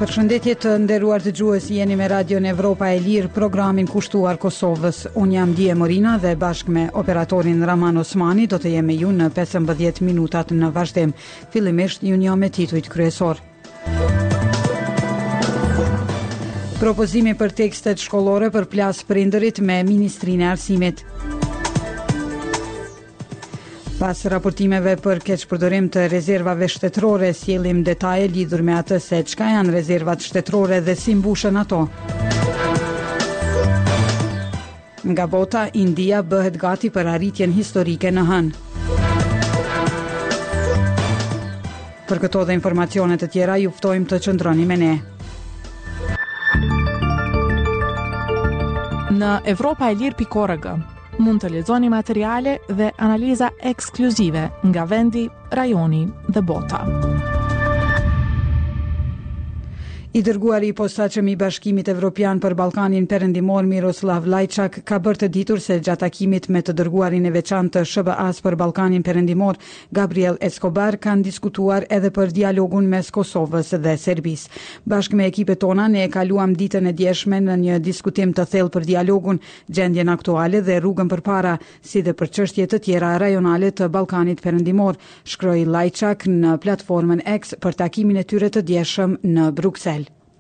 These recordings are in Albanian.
Përshëndetje të nderuar dëgjues, jeni me Radion Evropa e Lirë, programin kushtuar Kosovës. Unë jam Dije Morina dhe bashkë me operatorin Raman Osmani do të jemi ju në 15 minutat në vazhdim. Fillimisht ju njoh me titujt kryesor. Propozimi për tekstet shkollore për plas prindërit me Ministrinë e Arsimit. Pas raportimeve për keqpërdorim të rezervave shtetërore, sjellim detaje lidhur me atë se çka janë rezervat shtetërore dhe si mbushen ato. Nga bota, India bëhet gati për arritjen historike në hënë. Për këto dhe informacione të tjera, ju ftojmë të qëndroni me ne. Në evropaelir.org mund të lexoni materiale dhe analiza ekskluzive nga vendi, rajoni dhe bota. I dërguari i posaçëm i Bashkimit Evropian për Ballkanin Perëndimor Miroslav Lajçak ka bërë të ditur se gjatë takimit me të dërguarin e veçantë të SBA-s për Ballkanin Perëndimor, Gabriel Escobar, kanë diskutuar edhe për dialogun mes Kosovës dhe Serbisë. Bashkë me ekipet tona ne e kaluam ditën e djeshme në një diskutim të thellë për dialogun, gjendjen aktuale dhe rrugën përpara, si dhe për çështje të tjera rajonale të Ballkanit Perëndimor, shkroi Lajçak në platformën X për takimin e tyre të djeshëm në Bruksel.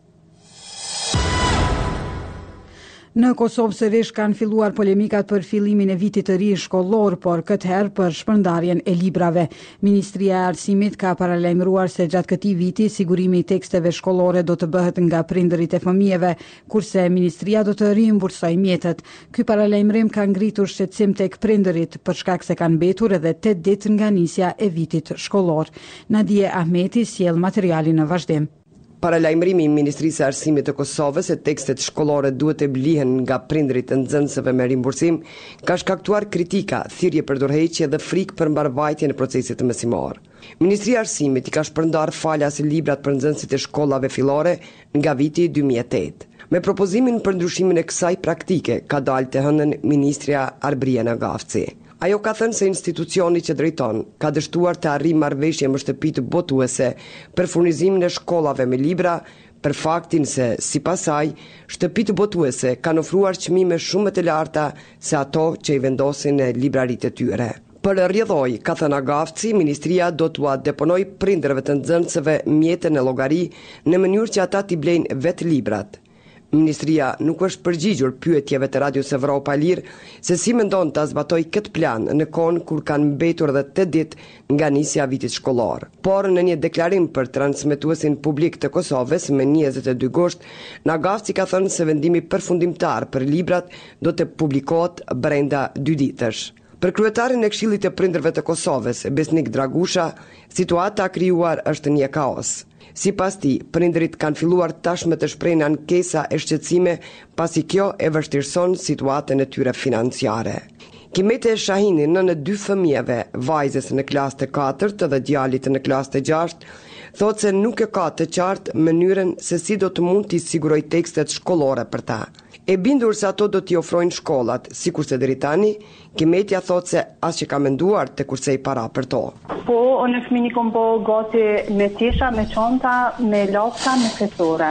Në Kosovë sërish kanë filluar polemikat për fillimin e vitit të ri shkollor, por këtë herë për shpërndarjen e librave. Ministria e Arsimit ka paralajmëruar se gjatë këtij viti sigurimi i teksteve shkollore do të bëhet nga prindërit e fëmijëve, kurse ministria do të rimbursojë mjetet. Ky paralajmërim ka ngritur shqetësim tek prindërit për shkak se kanë mbetur edhe 8 ditë nga nisja e vitit shkollor. Nadije Ahmeti sjell materialin në vazhdim. Paralajmërimi i Ministrisë së Arsimit të Kosovës se tekstet shkollore duhet të blihen nga prindërit e nxënësve me rimbursim ka shkaktuar kritika, thirrje për dorëheqje dhe frikë për mbarvajtjen e procesit mësimor. Ministria e Arsimit i ka shpërndar falas librat për nxënësit e shkollave fillore nga viti 2008. Me propozimin për ndryshimin e kësaj praktike ka dalë të hënën ministrja Arbriana Gafci. Ajo ka thënë se institucioni që drejton ka dështuar të arrijë marrëveshje me shtëpitë botuese për furnizimin e shkollave me libra, për faktin se, sipas saj, shtëpitë botuese kanë ofruar çmime shumë më të larta se ato që i vendosin në libraritë e tyre. Për rrjedhoj, ka thënë Agafci, ministria do t'ua deponoj prindërve të nxënësve mjetën e llogari në mënyrë që ata t'i blejnë vetë librat. Ministria nuk është përgjigjur pyetjeve të Radios Evropa Lirë se si mendon të zbatoj këtë plan në kohën kur kanë mbetur edhe 8 ditë nga nisja vitit shkollor. Por në një deklarim për transmetuesin publik të Kosovës me 22 gusht, Agafci ka thënë se vendimi përfundimtar për librat do të publikohet brenda 2 ditësh. Për kryetarin e Këshillit të Prindërve të Kosovës, Besnik Dragusha, situata krijuar është një kaos. Sipas tij, prindërit kanë filluar tashmë të shprehin ankesa e shqetësime pasi kjo e vështirëson situatën e tyre financiare. Kimete Shahini, nënë e 2 fëmijëve, vajzës në klasë të 4 dhe djalit në klasë të 6, thotë se nuk e ka të qartë mënyrën se si do të mund t'i siguroj tekstet shkollore për ta. E bindur se ato do t'i ofrojnë shkollat, sikurse deri tani, Kimetja thotë se as që ka menduar të kursej para për to. Po, unë fëmini kom po gati me tesha, me çanta, me lafta, me fetore.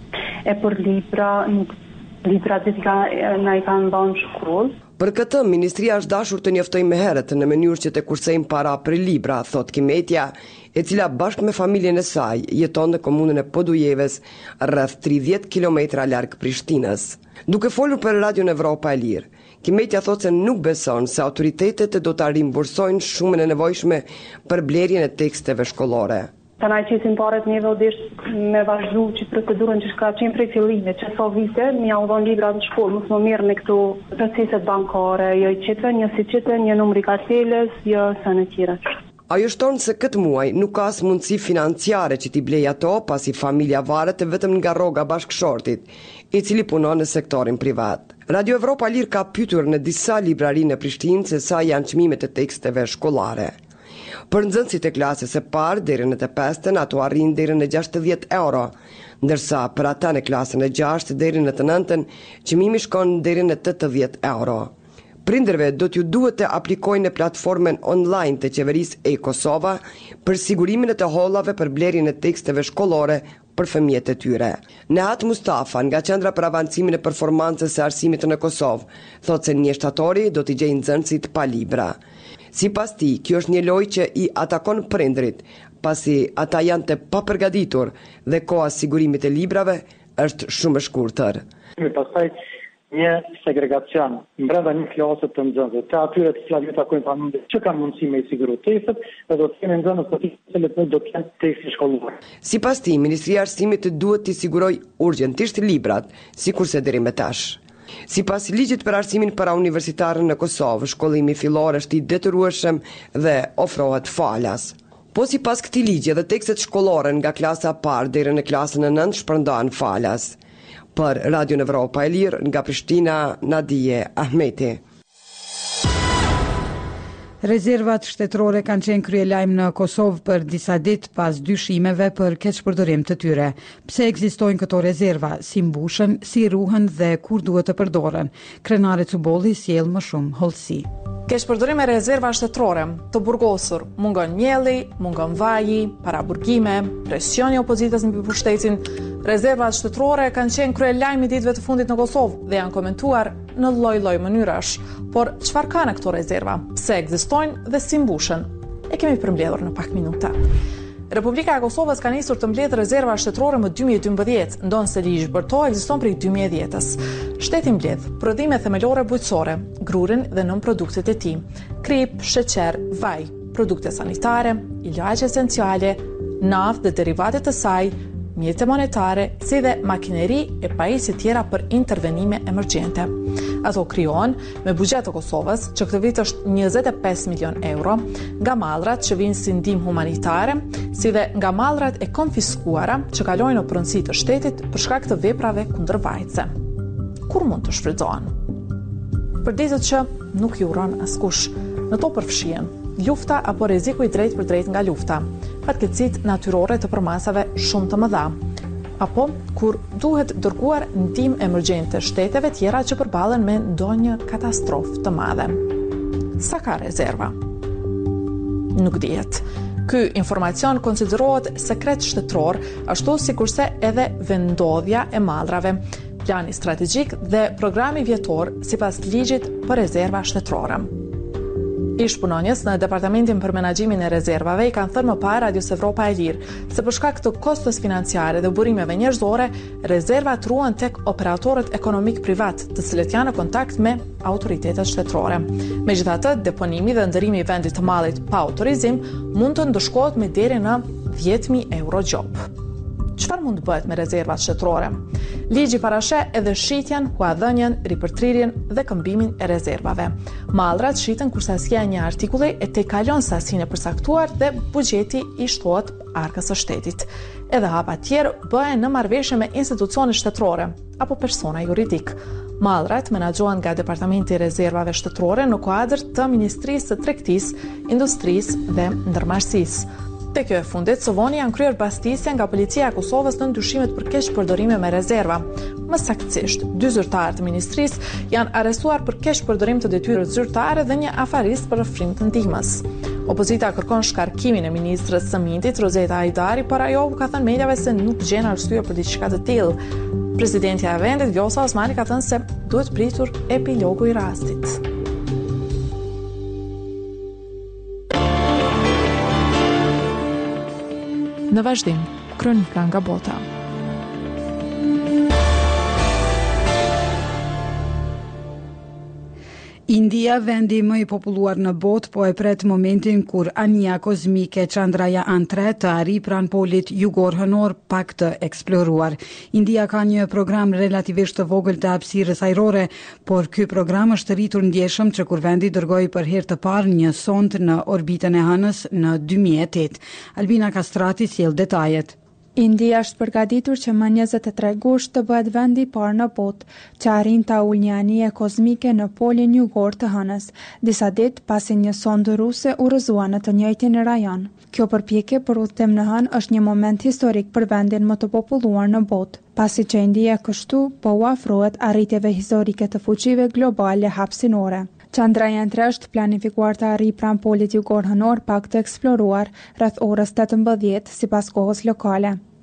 E për libra ditë na i kanë dhënë shkollë. Për këtë, ministria është dashur të njoftojë më herët në mënyrë që të kursejnë para për libra, thot Kimetja, e cila bashkë me familjen e saj jeton në komunën e Podujeves, rreth 30 kilometra larg Prishtinës. Duke folur për Radion Evropa e Lirë, Kimetja thotë se nuk beson se autoritetet do ta rimbursojnë shumën e nevojshme për blerjen e teksteve shkollore. Të na qesin paret neve u desh me vazhdu që procedurën që ka qenë prej fillimit, që sa vite mi ja u dhon libra në shkollë, mos më mirë në këto proceset bankare, jo i qitën, jo si qitën, jo numri karteles, jo sa në tjera. Ajo shton se këtë muaj nuk ka as mundësi financiare që t'i blej ato, pasi familja varet vetëm nga rroga bashkëshortit, i cili punon në sektorin privat. Radio Evropa Lirë ka pyetur në disa librari në Prishtinë se sa janë çmimet e teksteve shkollare. Për nxënësit e klasës së parë deri në të 5-ën ato arrin deri në 60 euro, ndërsa për ata në klasën e 6 deri në të 9-ën çmimi shkon deri në 80 euro. Prindërve do t'ju duhet të aplikojnë në platformën online të qeverisë e Kosova për sigurimin e të hollave për blerjen e teksteve shkollore për fëmijët e tyre. Nehat Mustafa nga Qendra për Avancimin e Performancës së Arsimit në Kosovë thotë se njështatori do t'i gjejë nxënësit pa libra. Sipas tij, kjo është një lojë që i atakon prindrit, pasi ata janë të papërgatitur dhe koha sigurimit e librave është shumë e shkurtër. Pastaj një segregacion brenda një klase të nxënësve, të atyre të cilat takojnë familje që kanë mundësi me i siguru testet dhe do të kenë nxënës të cilët nuk do të kenë testi shkollor. Sipas tij, Ministria e Arsimit duhet të sigurojë urgjentisht librat, sikurse deri më tash. Sipas ligjit për arsimin parauniversitar në Kosovë, shkollimi fillor është i detyrueshëm dhe ofrohet falas. Po sipas këtij ligji dhe tekstet shkollore nga klasa e parë deri në klasën e 9 shpërndahen falas. Për Radio Evropa e Lirë nga Prishtina, Nadije Ahmeti. Rezervat shtetërore kanë qenë kryelajm në Kosovë për disa ditë pas dyshimeve për keqpërdorim të tyre. Pse ekzistojnë këto rezerva, si mbushen, si ruhen dhe kur duhet të përdoren? Krenare Cubolli sjell më shumë hollësi. Keqpërdorim e rezerva shtetërore të burgosur, mungon mielli, mungon vaji, paraburgime, presioni i opozitës mbi pushtetin. Rezervat shtetërore kanë qenë kryelajm i ditëve të fundit në Kosovë dhe janë komentuar në lloj-lloj mënyrash. Por çfarë kanë këto rezerva? Pse ekzistojnë dhe si mbushen? E kemi përmbledhur në pak minuta. Republika e Kosovës ka nisur të mbledhë rezerva shtetërore më 2012, ndonse ligji për to ekziston prej 2010-s. Shteti mbledh prodhime themelore bujqësore, grurin dhe nën produktet e tij, krip, sheqer, vaj, produkte sanitare, ilaqe esenciale, naftë dhe derivatet të saj, mjete monetare, si dhe makineri e pajisje tjera për intervenime emergjente. Ato krijohen me buxhet të Kosovës, që këtë vit është 25 milion euro, nga mallrat që vinë si ndihmë humanitare, si dhe nga mallrat e konfiskuara që kalojnë në pronësi të shtetit për shkak të veprave kundër vajtëse. Kur mund të shfrytëzohen? Për ditët që nuk ju uron askush, në to përfshihen lufta apo rreziku i drejt për drejt nga lufta, fatkeqësitë natyrore të përmasave shumë të mëdha, apo kur duhet dërguar ndihmë emergjente shteteve tjera që përballen me ndonjë katastrofë të madhe. Sa ka rezerva? Nuk dihet. Ky informacion konsiderohet sekret shtetëror, ashtu sikurse edhe vendodhja e mallrave, plani strategjik dhe programi vjetor sipas ligjit për rezerva shtetërore. Ish punonjës në Departamentin për Menaxhimin e Rezervave i kanë thënë më parë Radios Evropa e Lirë se për shkak të kostos financiare dhe burimeve njerëzore, rezervat ruhen tek operatorët ekonomik privat, të cilët janë në kontakt me autoritetet shtetërore. Megjithatë, deponimi dhe ndërrimi i vendit të mallit pa autorizim mund të ndëshkohet me deri në 10.000 euro gjop. Çfarë mund të bëhet me rezervat shtetërore? Ligji parasheh edhe shitjen, huadhënien, ripërtrirjen dhe këmbimin e rezervave. Mallrat shiten kur sasia e një artikulli e tejkalon sasinë e përcaktuar dhe buxheti i shtohet arkës së shtetit. Edhe hapa të tjerë bëhen në marrëveshje me institucione shtetërore apo persona juridik. Mallrat menaxhohen nga Departamenti i Rezervave Shtetërore në kuadër të Ministrisë së Tregtisë, Industrisë dhe Ndërmarrësisë. Te kjo e fundit, së voni janë kryer bastisje nga policia e Kosovës në ndyshimet për keqpërdorime me rezerva. Më saktësisht, 2 zyrtarë të ministrisë janë arrestuar për keqpërdorim të detyrës zyrtare dhe një afarist për ofrim të ndihmës. Opozita kërkon shkarkimin e ministrës së Mindit, Rozeta Hajdari, por ajo ka thënë mediave se nuk gjen arsye për diçka të tillë. Presidentja e vendit, Vjosa Osmani, ka thënë se duhet pritur epilogu i rastit. Në vazhdim, kronika nga bota. India, vendi më i populluar në botë, po e pret momentin kur anija kozmike Chandrayaan-3 të arrijë pranë polit jugor hënor pak të eksploruar. India ka një program relativisht të vogël të hapësirës ajrore, por ky program është rritur ndjeshëm që kur vendi dërgoi për herë të parë një sond në orbitën e Hënës në 2008. Albina Kastrati sjell detajet. India është përgatitur që më 23 gusht të bëhet vendi i parë në botë që arrin ta ulë një anije kozmike në polin jugor të Hënës, disa ditë pasi një sondë ruse udhëzua në të njëjtin rajon. Kjo përpjekje për udhëtim në Hënë është një moment historik për vendin më të populluar në botë, pasi që India kështu po u afrohet arritjeve historike të fuqive globale hapësinore. Chandrayaan-3 është planifikuar të arrijë pranë polit jugor hënor pak të eksploruar rreth orës 18 sipas kohës lokale.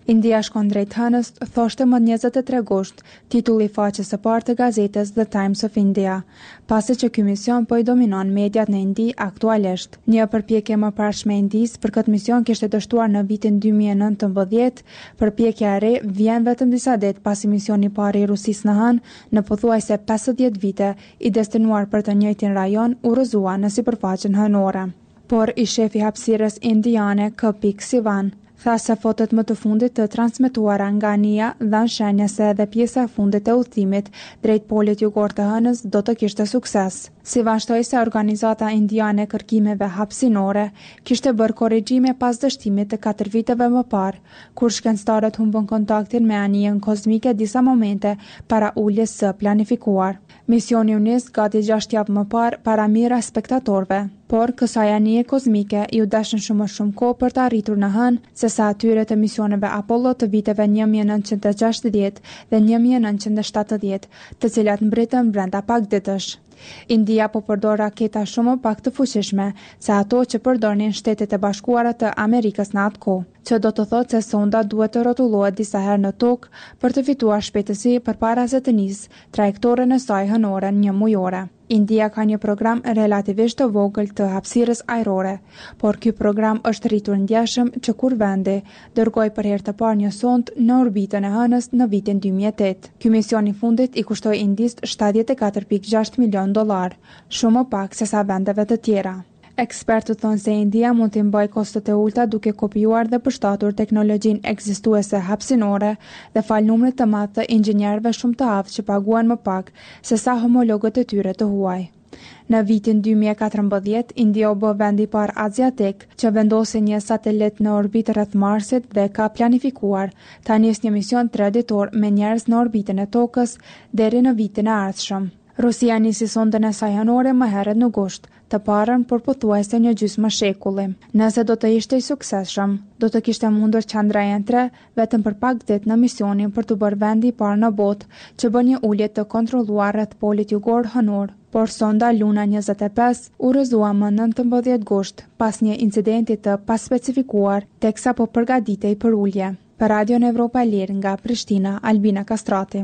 India shkon drejt hënës, thoshte më 23 gusht, titulli i faqes së parë të gazetës The Times of India, pasi që ky mision po i dominon mediat në Indi aktualisht. Një përpjekje më parashme e Indisë për këtë mision kishte dështuar në vitin 2019, përpjekja e re vjen vetëm disa ditë pasi misioni i parë i Rusisë në Han, në pothuajse 50 vite, i destinuar për të njëjtin rajon, u rrëzua në sipërfaqen hënore. Por i shefi hapësirës indiane K. Sivan tha se fotot më të fundit të transmetuara nga Nia dhanë shenja se edhe pjesa e fundit e udhëtimit drejt polit jugor të hënës do të kishte sukses. Si vazhdoi se organizata indiane e kërkimeve hapësinore kishte bërë korrigjime pas dështimit të 4 viteve më parë, kur shkencëtarët humbën kontaktin me anijen kozmike disa momente para uljes së planifikuar. Misioni u nis gati 6 javë më parë para mira spektatorëve, por kësaj anije kozmike ju dashën shumë kohë për të arritur në hënë se sa atyre të misioneve Apollo të viteve 1960 dhe 1970, të cilat mbritën brenda pak ditësh. India po përdor raketa shumë pak të fuqishme se ato që përdornin Shtetet e Bashkuara të Amerikës në atë kohë, që do të thotë se sonda duhet të rrotullohet disa herë në tokë për të fituar shpejtësi përpara se të nisë trajektoren e saj hënore një mujore. India ka një program relativisht të vogël të hapësirës ajrore, por ky program është rritur ndjeshëm që kur vendi dërgoi për herë të parë një sond në orbitën e hënës në vitin 2008. Ky mision i fundit i kushtoi Indisë $74.6 milion, shumë më pak se sa vendeve të tjera. Ekspertët thonë se India mund të mbajë kostot e ulta duke kopjuar dhe përshtatur teknologjinë ekzistuese hapësinore dhe fal numrit të madh të inxhinierëve shumë të aftë që paguan më pak se sa homologët e tyre të huaj. Në vitin 2014, India u bë vendi i parë aziatik që vendosi një satelit në orbitë rreth Marsit dhe ka planifikuar ta nisë një mision 3 ditor me njerëz në orbitën e Tokës deri në vitin e ardhshëm. Rusia nisi sondën e saj hënore më herët në gusht, të parën por pothuajse një gjysmë shekulli. Nëse do të ishte i suksesshëm, do të kishte mundur Chandrayaan-3 vetëm për pak ditë në misionin për të bërë vendi i parë në botë që bën një ulje të kontrolluar rreth polit jugor hënor, por sonda Luna 25 u rrëzua më 19 gusht pas një incidenti të paspecifikuar teksa po përgatitej për ulje. Për Radion Evropa e Lirë nga Prishtina, Albina Kastrati.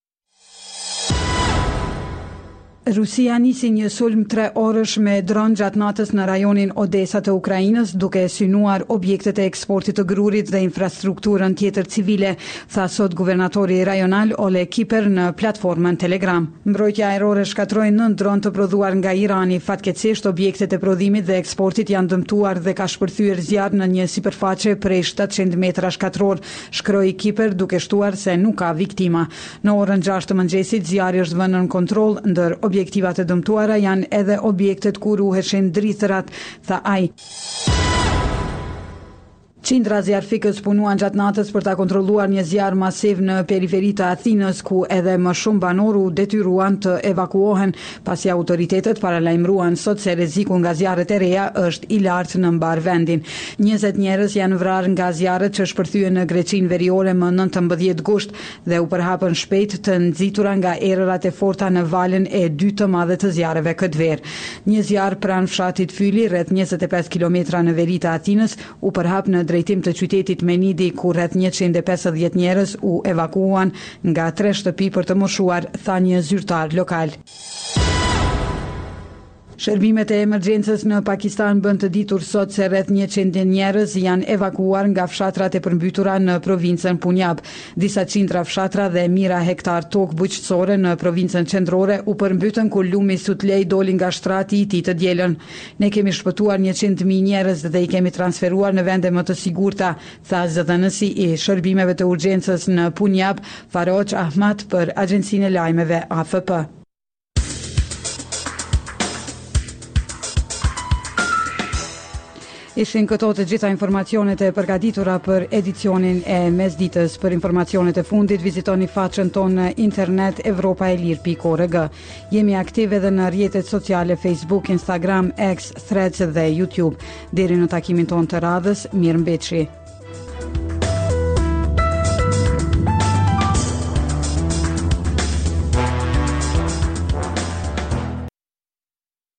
Rusia nisi një sulm 3 orësh me dron gjatë natës në rajonin Odesa të Ukrainës, duke synuar objektet e eksportit të grurit dhe infrastrukturën tjetër civile, tha sot guvernatori rajonal Ole Kiper në platformën Telegram. Mbrojtja ajrore shkatroi 9 dron të prodhuar nga Irani. Fatkeqësisht objektet e prodhimit dhe eksportit janë dëmtuar dhe ka shpërthyer zjarr në një sipërfaqe prej 700 metra shkatror, shkroi Kiper duke shtuar se nuk ka viktima. Në orën 6 të mëngjesit zjarri është vënë në kontroll, ndër objektivat e dëmtuara janë edhe objektet ku ruheshin drithërat, tha ai. Qindra zjarfikës punuan gjatë natës për ta kontrolluar një zjarr masiv në periferi të Athinës, ku edhe më shumë banor u detyruan të evakuohen, pasi autoritetet paralajmëruan sot se rreziku nga zjarret e reja është i lartë në mbar vendin. 20 njerëz janë vrarë nga zjarret që shpërthyen në Greqinë Veriore më 19 gusht dhe u përhapën shpejt të nxitura nga erërat e forta në valën e 2 të madhe të zjarreve këtë verë. Një zjarr pranë fshatit Fyli, rreth 25 kilometra në veri të Atinës, u përhap në drejtim të qytetit Menidi, ku rreth 150 njerëz u evakuuan nga 3 shtëpi për të moshuar, tha një zyrtar lokal. Shërbimet e emergjencës në Pakistan bën të ditur sot se rreth 100 njerëz janë evakuuar nga fshatrat e përmbytura në provincën Punjab. Disa qindra fshatra dhe mijëra hektar tokë bujqësore në provincën qendrore u përmbytën kur lumi Sutlej doli nga shtrati i tij të dielën. Ne kemi shpëtuar 100.000 njerëz dhe i kemi transferuar në vende më të sigurta, tha zëdhënësi i shërbimeve të urgjencës në Punjab, Faroj Ahmad, për agjencinë e lajmeve AFP. Ishin këto të gjitha informacionet e përgatitura për edicionin e mesditës. Për informacionet e fundit, vizitoni faqen tonë në internet europaelir.org. Jemi aktive edhe në rrjetet sociale Facebook, Instagram, X, Threads dhe YouTube. Deri në takimin tonë të radhës, mirëmbëjtje.